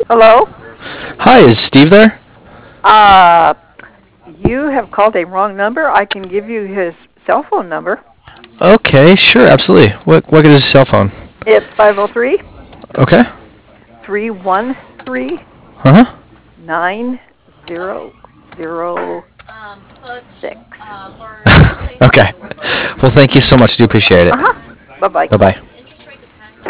Hello? Hi, is Steve there? Uh, you have called a wrong number. I can give you his cell phone number. Okay, sure, absolutely. What is his cell phone? It's 503 Okay. 313 Uh-huh. 9006. Okay. Well, thank you so much. Do appreciate it. Uh huh. Bye bye. Bye-bye.